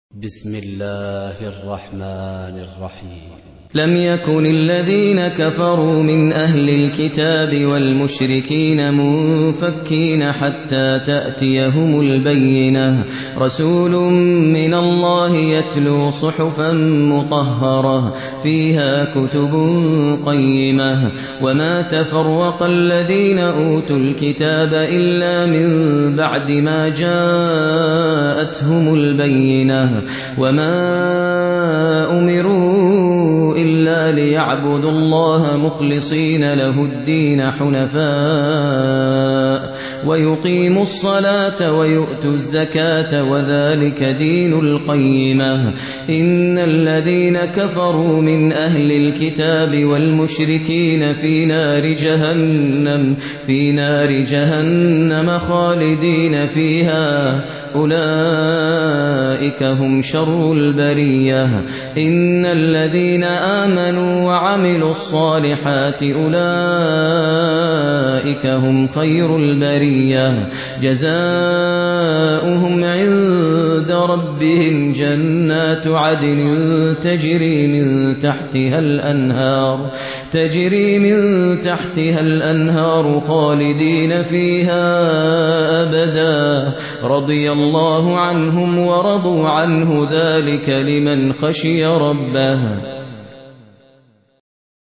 بسم الله الرحمن الرحيم. لم يكن الذين كفروا من أهل الكتاب والمشركين منفكين حتى تأتيهم البينة رسول من الله يتلو صحفا مطهرة فيها كتب قيمة وما تفرق الذين أوتوا الكتاب إلا من بعد ما جاءتهم البينة وما أمروا إلا ليعبدوا الله مخلصين له الدين حنفاء ويقيموا الصلاة ويؤتوا الزكاة وذلك دين القيمة إن الذين كفروا من أهل الكتاب والمشركين في نار جهنم خالدين فيها أولئك هم شر البرية إن الذين آمنوا وعملوا الصالحات أولئك هم خير البرية جزاؤهم عند ربهم جنات عدن تجري من تحتها الأنهار خالدين فيها أبدا رضي الله عنهم ورضوا عنه ذلك لمن خشي ربه.